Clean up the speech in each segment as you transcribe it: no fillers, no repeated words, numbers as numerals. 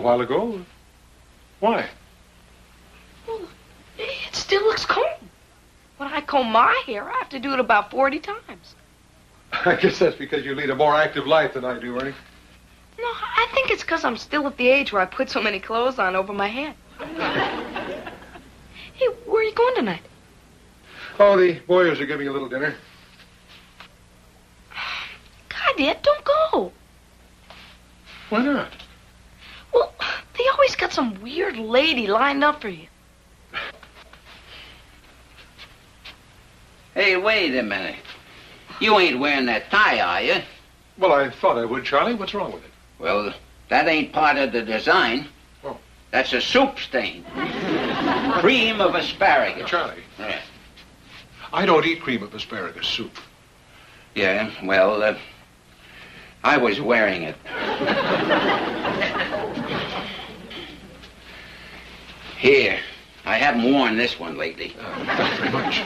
while ago. Why? Well, it still looks combed. When I comb my hair, I have to do it about 40 times. I guess that's because you lead a more active life than I do, Ernie. No, I think it's because I'm still at the age where I put so many clothes on over my head. Hey, where are you going tonight? Oh, the Boyers are giving a little dinner. God, Dad, don't go. Why not? Well, they always got some weird lady lined up for you. Hey, wait a minute. You ain't wearing that tie, are you? Well, I thought I would, Charlie. What's wrong with it? Well, that ain't part of the design. Oh. That's a soup stain. Cream of asparagus. Charlie. Yeah. I don't eat cream of asparagus soup. Yeah, well, I was wearing it. Here, I haven't worn this one lately. Thanks very much.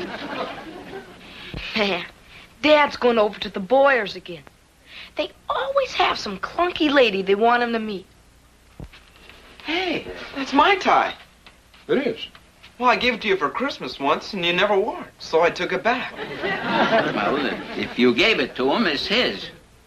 Man, Dad's going over to the Boyers again. They always have some clunky lady they want him to meet. Hey, that's my tie. It is. Well, I gave it to you for Christmas once, and you never wore it, so I took it back. Well, if you gave it to him, it's his.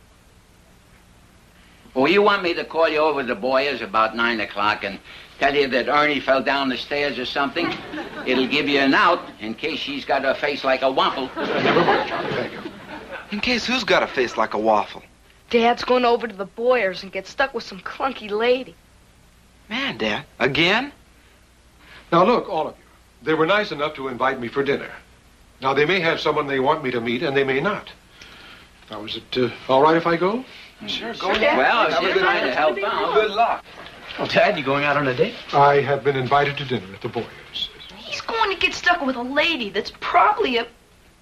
Oh, you want me to call you over to the Boyers about 9 o'clock and tell you that Ernie fell down the stairs or something? It'll give you an out in case she's got a face like a waffle. Never mind, Charlie. Thank you. In case who's got a face like a waffle? Dad's going over to the Boyers and get stuck with some clunky lady. Man, Dad, again? Now, look, all of you. They were nice enough to invite me for dinner. Now, they may have someone they want me to meet, and they may not. Now, is it all right if I go? Sure, go ahead. Well, if you're trying to help out. Good luck. Well, Dad, you going out on a date? I have been invited to dinner at the Boyers. He's going to get stuck with a lady that's probably a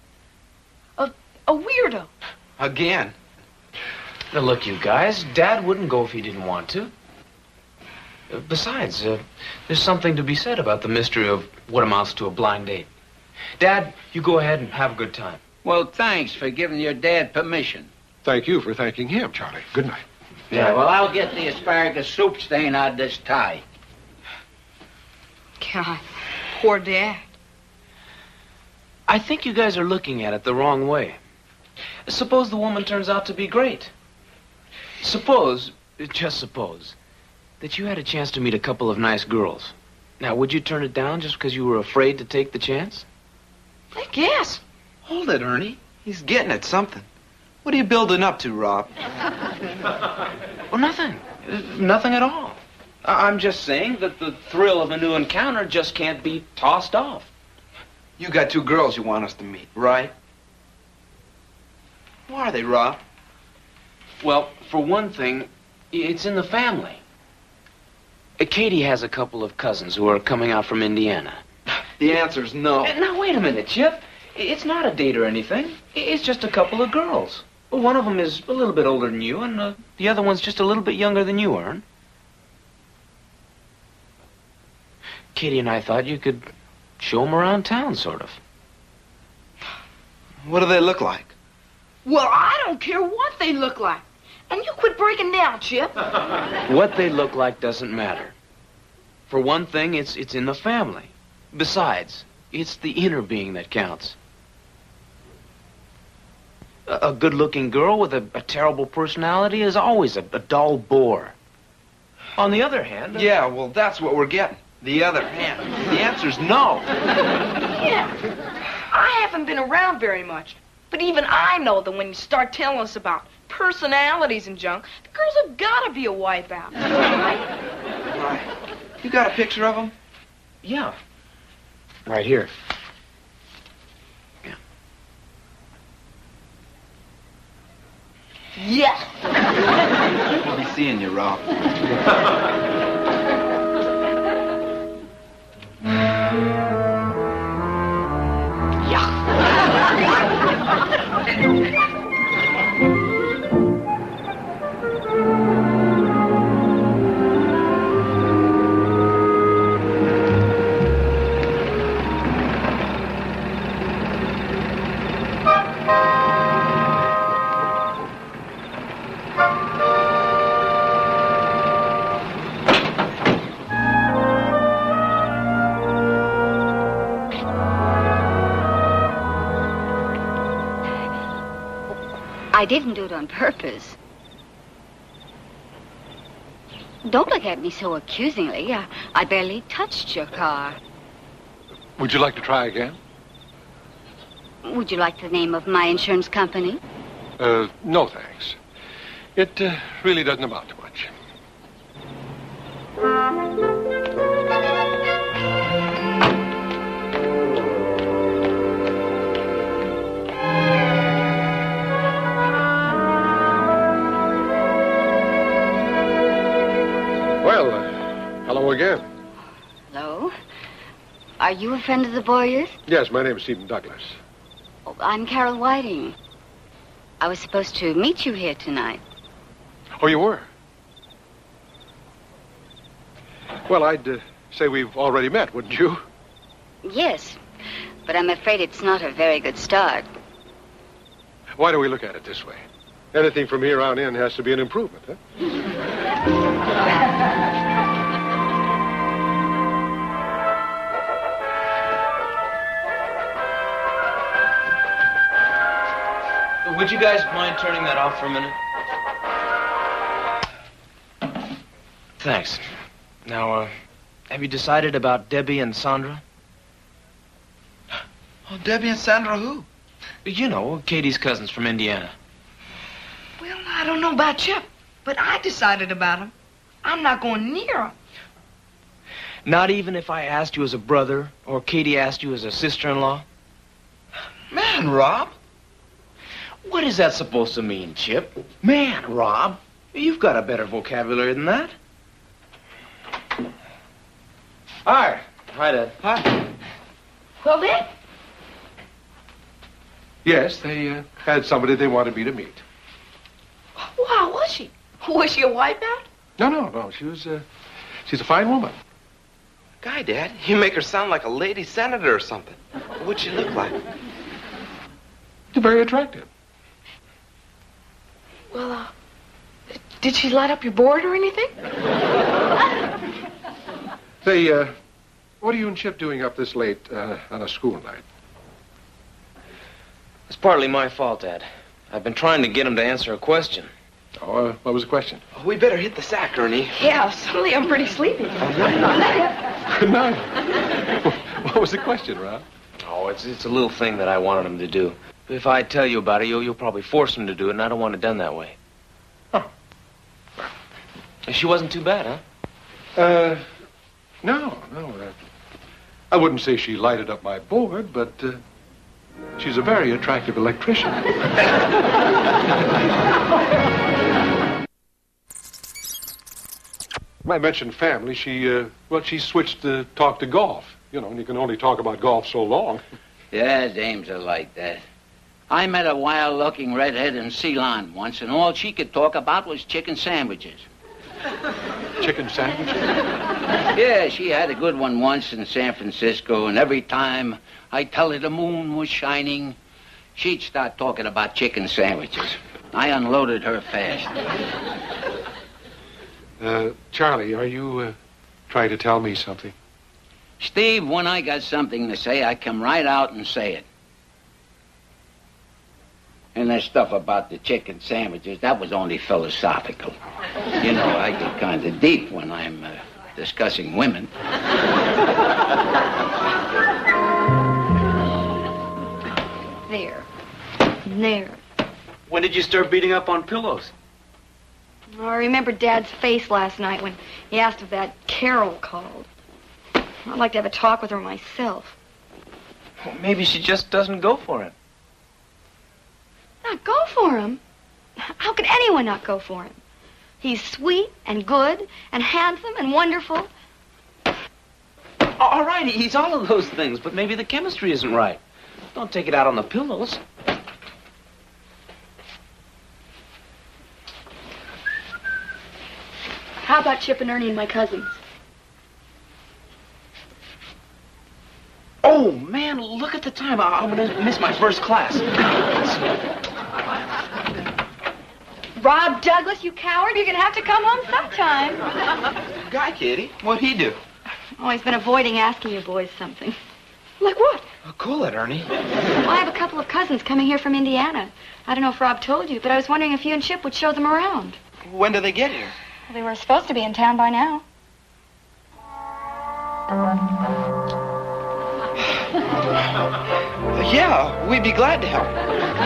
weirdo. Again? Now, look, you guys, Dad wouldn't go if he didn't want to. Besides, there's something to be said about the mystery of what amounts to a blind date. Dad, you go ahead and have a good time. Well, thanks for giving your dad permission. Thank you for thanking him, Charlie. Good night. Yeah, well, I'll get the asparagus soup stain out of this tie. God, poor Dad. I think you guys are looking at it the wrong way. Suppose the woman turns out to be great. Suppose, just suppose, that you had a chance to meet a couple of nice girls. Now, would you turn it down just because you were afraid to take the chance? I guess. Hold it, Ernie. He's getting at something. What are you building up to, Rob? Well, nothing. Nothing at all. I'm just saying that the thrill of a new encounter just can't be tossed off. You got two girls you want us to meet, right? Who are they, Rob? Well, for one thing, it's in the family. Katie has a couple of cousins who are coming out from Indiana. The answer's no. Now, wait a minute, Chip. It's not a date or anything. It's just a couple of girls. Well, one of them is a little bit older than you, and the other one's just a little bit younger than you, Ern. Katie and I thought you could show them around town, sort of. What do they look like? Well, I don't care what they look like. And you quit breaking down, Chip. What they look like doesn't matter. For one thing, it's in the family. Besides, it's the inner being that counts. A good-looking girl with a terrible personality is always a dull bore. On the other hand... Yeah, well, that's what we're getting. The other hand. The answer's no. Yeah. I haven't been around very much. But even I know that when you start telling us about personalities and junk, the girls have got to be a wipeout. Right. You got a picture of them? Yeah. Right here. Yeah. I'll be seeing you, Rob. I didn't do it on purpose. Don't look at me so accusingly. I barely touched your car. Would you like to try again? Would you like the name of my insurance company? No, thanks. It really doesn't amount to much. Well, hello again. Hello? Are you a friend of the Boyers? Yes, my name is Stephen Douglas. Oh, I'm Carol Whiting. I was supposed to meet you here tonight. Oh, you were? Well, I'd say we've already met, wouldn't you? Yes, but I'm afraid it's not a very good start. Why don't we look at it this way? Anything from here on in has to be an improvement, huh? Would you guys mind turning that off for a minute? Thanks. Now, have you decided about Debbie and Sandra? Oh, Debbie and Sandra who? You know, Katie's cousins from Indiana. Well, I don't know about Chip, but I decided about him. I'm not going near him. Not even if I asked you as a brother or Katie asked you as a sister-in-law? Man, Rob. What is that supposed to mean, Chip? Man, Rob. You've got a better vocabulary than that. Hi. Hi, Dad. Hi. Well, then, Yes, they had somebody they wanted me to meet. well, how was she? Was she a wipeout? No. She's a fine woman. Guy, Dad, you make her sound like a lady senator or something. What'd she look like? She's very attractive. Well, did she light up your board or anything? Say, what are you and Chip doing up this late on a school night? It's partly my fault, Dad. I've been trying to get him to answer a question. Oh, what was the question? Oh, we better hit the sack, Ernie. Yeah, suddenly I'm pretty sleepy. Good night. What was the question, Rob? Oh, it's a little thing that I wanted him to do. If I tell you about it, you'll probably force him to do it, and I don't want it done that way. Oh. She wasn't too bad, huh? No. I wouldn't say she lighted up my board, but she's a very attractive electrician. I mentioned family. She switched the talk to golf. You know, and you can only talk about golf so long. Yeah, dames are like that. I met a wild-looking redhead in Ceylon once, and all she could talk about was chicken sandwiches. Chicken sandwiches? Yeah, she had a good one once in San Francisco, and every time I'd tell her the moon was shining, she'd start talking about chicken sandwiches. I unloaded her fast. Charlie, are you trying to tell me something? Steve, when I got something to say, I come right out and say it. And that stuff about the chicken sandwiches, that was only philosophical. You know, I get kind of deep when I'm discussing women. There. When did you start beating up on pillows? Oh, I remember Dad's face last night when he asked if that Carol called. I'd like to have a talk with her myself. Well, maybe she just doesn't go for it. Not go for him? How could anyone not go for him? He's sweet and good and handsome and wonderful. All right, he's all of those things, but maybe the chemistry isn't right. Don't take it out on the pillows. How about Chip and Ernie and my cousins? Oh, man, look at the time. I'm going to miss my first class. Rob Douglas, you coward. You're going to have to come home sometime. Guy, Kitty, what'd he do? Oh, he's been avoiding asking you boys something. Like what? Cool it, Ernie. Well, I have a couple of cousins coming here from Indiana. I don't know if Rob told you, but I was wondering if you and Chip would show them around. When do they get here? Well, they were supposed to be in town by now. Yeah, we'd be glad to help.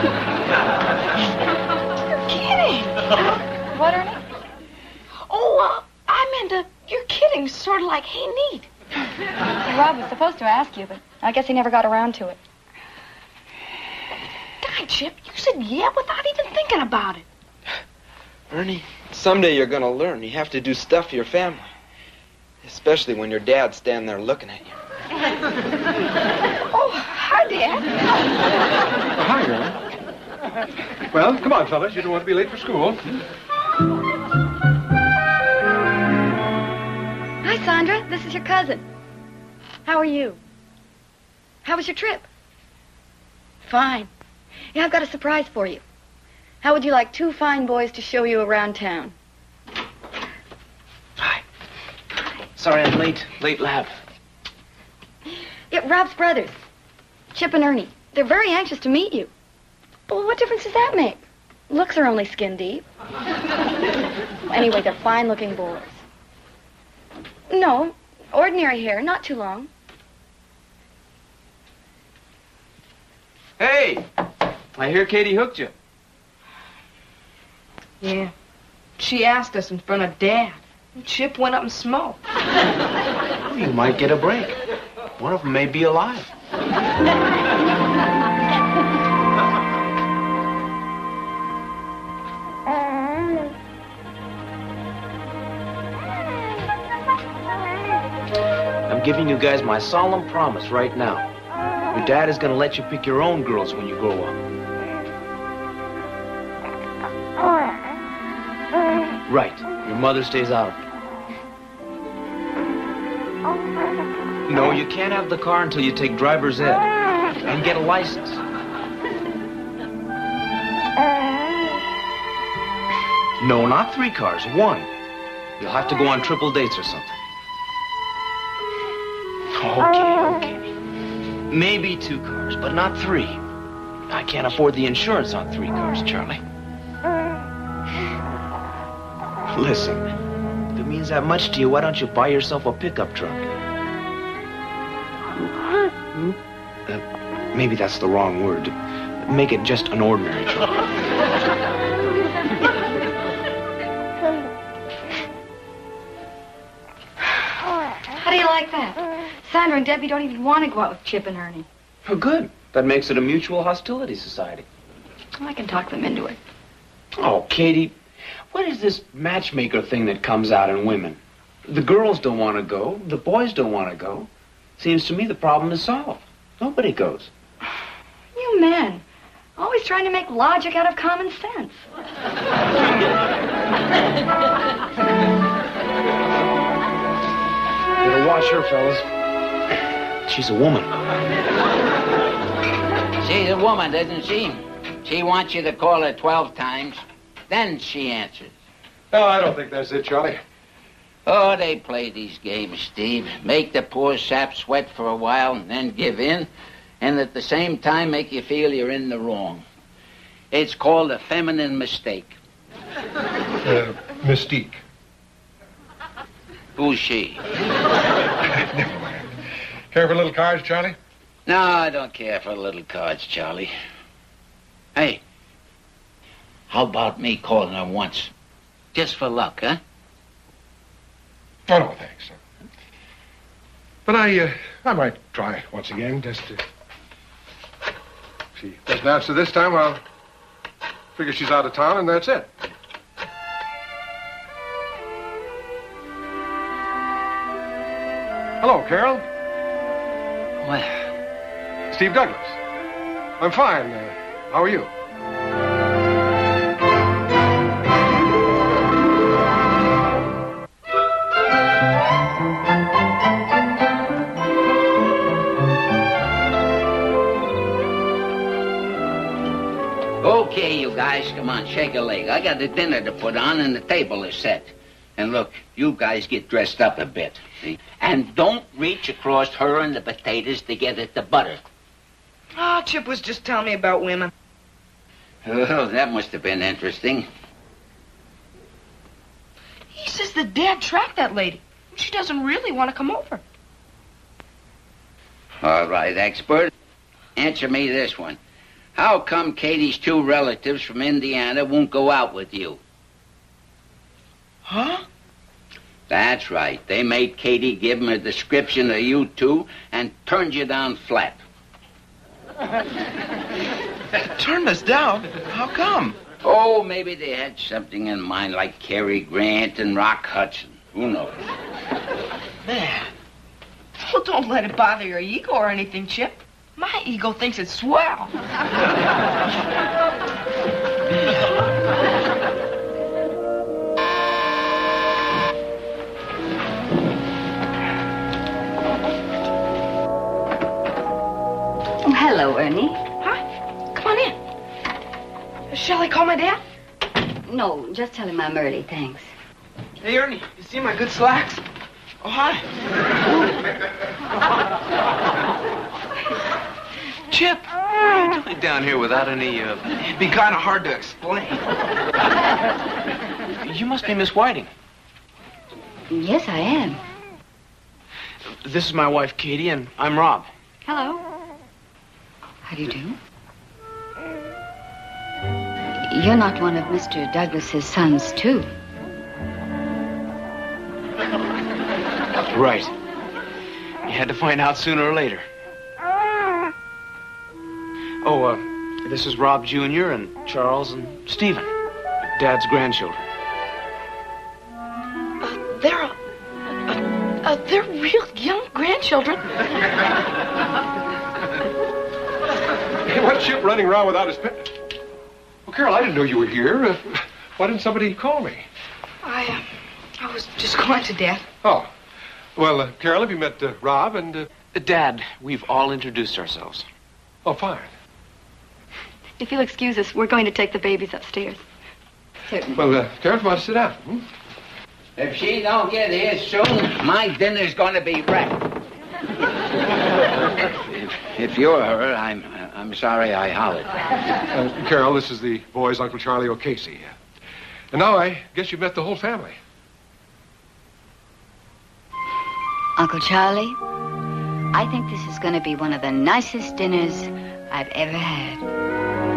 You're kidding. What, Ernie? Oh, I meant you're kidding, sort of like, hey, neat. Rob was supposed to ask you, but I guess he never got around to it. Die, Chip, you said yeah without even thinking about it. Ernie, someday you're gonna learn. You have to do stuff for your family. Especially when your dad's standing there looking at you. Oh, hi, Dad. Hi, Ernie. Well, come on, fellas. You don't want to be late for school. Hi, Sandra. This is your cousin. How are you? How was your trip? Fine. Yeah, I've got a surprise for you. How would you like two fine boys to show you around town? Hi. Sorry I'm late. Late lab. Yeah, Rob's brothers, Chip and Ernie. They're very anxious to meet you. Well, what difference does that make? Looks are only skin deep. Anyway, they're fine-looking boys. No, ordinary hair, not too long. Hey! I hear Katie hooked you. Yeah. She asked us in front of Dad. And Chip went up and smoked. You might get a break. One of them may be alive. I'm giving you guys my solemn promise right now. Your dad is going to let you pick your own girls when you grow up. Right. Your mother stays out of it. No, you can't have the car until you take driver's ed and get a license. No, not 3 cars, 1. You'll have to go on triple dates or something. Okay. Maybe 2 cars, but not 3. I can't afford the insurance on 3 cars, Charlie. Listen, if it means that much to you, why don't you buy yourself a pickup truck? Maybe that's the wrong word. Make it just an ordinary truck. How do you like that? Sandra and Debbie don't even want to go out with Chip and Ernie. Oh, good. That makes it a mutual hostility society. Well, I can talk them into it. Oh, Katie, what is this matchmaker thing that comes out in women? The girls don't want to go. The boys don't want to go. Seems to me the problem is solved. Nobody goes. You men, always trying to make logic out of common sense. Better watch her, fellas. She's a woman. She's a woman, doesn't she? She wants you to call her 12 times. Then she answers. No, I don't think that's it, Charlie. Oh, they play these games, Steve. Make the poor sap sweat for a while and then give in. And at the same time make you feel you're in the wrong. It's called a feminine mistake. Mystique. Who's she? Never mind. Care for little cards, Charlie? No, I don't care for little cards, Charlie. Hey, how about me calling her once? Just for luck, huh? Oh, no, thanks. But I might try once again, just to... If she doesn't answer this time, I'll figure she's out of town, and that's it. Hello, Carol. Well, Steve Douglas. I'm fine. How are you? okay, you guys, come on, shake a leg. I got the dinner to put on, and the table is set. And look, you guys get dressed up a bit. See? And don't reach across her and the potatoes to get at the butter. Oh, Chip was just telling me about women. Oh, that must have been interesting. He says that Dad tracked that lady. She doesn't really want to come over. All right, expert. Answer me this one. How come Katie's two relatives from Indiana won't go out with you? Huh? That's right. They made Katie give them a description of you two and turned you down flat. Turned us down? How come? Oh, maybe they had something in mind like Cary Grant and Rock Hudson. Who knows? Man. Well, don't let it bother your ego or anything, Chip. My ego thinks it's swell. Oh, hello, Ernie. Hi. Come on in. Shall I call my dad? No, just tell him I'm early, thanks. Hey, Ernie, you see my good slacks? Oh, hi. Chip, what are you doing down here without any, It'd be kind of hard to explain. You must be Miss Whiting. Yes, I am. This is my wife, Katie, and I'm Rob. Hello. How do you do? You're not one of Mr. Douglas's sons, too. Right. You had to find out sooner or later. Oh, this is Rob Jr. and Charles and Stephen, Dad's grandchildren. They're real young grandchildren. Hey, what's Chip running around without his pen? Well, Carol, I didn't know you were here. Why didn't somebody call me? I was just going to Dad. Oh. Well, Carol, have you met Rob and... Dad, we've all introduced ourselves. Oh, fine. If you'll excuse us, we're going to take the babies upstairs. Certainly. Well, Carol, come on, sit down. Hmm? If she don't get here soon, my dinner's going to be wrecked. if you're her, I'm sorry I hollered. Carol, this is the boys' Uncle Charlie O'Casey. And now I guess you've met the whole family. Uncle Charlie, I think this is going to be one of the nicest dinners I've ever had.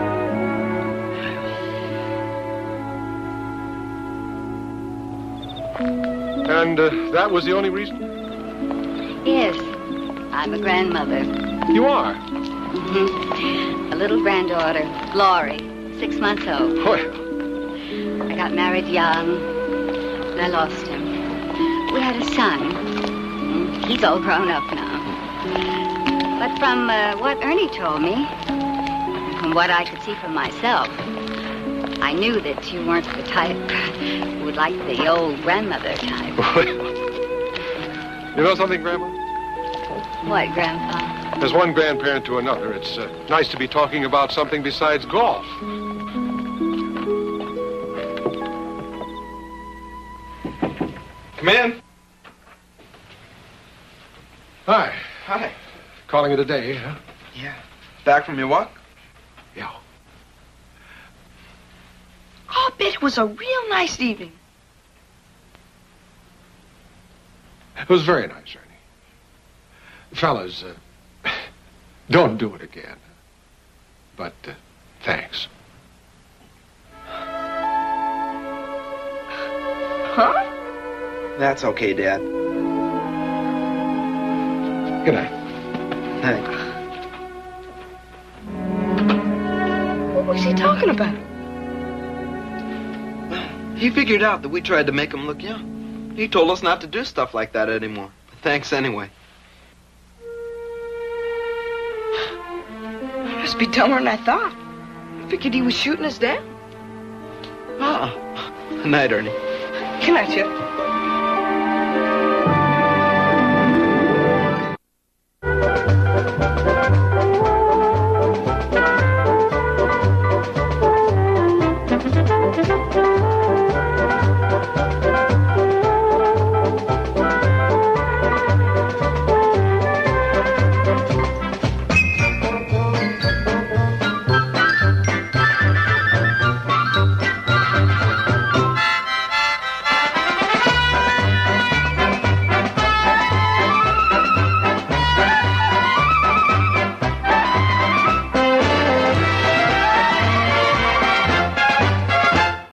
And that was the only reason? Yes, I'm a grandmother. You are? Mm-hmm. A little granddaughter, Laurie, 6 months old. Well. I got married young, and I lost him. We had a son. He's all grown up now. But from what Ernie told me, and from what I could see for myself, I knew that you weren't the type who would like the old grandmother type. You know something, Grandma? What, Grandpa? As one grandparent to another, it's nice to be talking about something besides golf. Come in. Hi. Hi. Calling it a day, huh? Yeah. Back from your walk? Yeah. Oh, I bet it was a real nice evening. It was very nice, Ernie. Fellas, don't do it again. But, thanks. Huh? That's okay, Dad. Good night. Thanks. What was he talking about? He figured out that we tried to make him look young. He told us not to do stuff like that anymore. But thanks anyway. He must be dumber than I thought. I figured he was shooting us down. Good night, Ernie. Good night, Chip.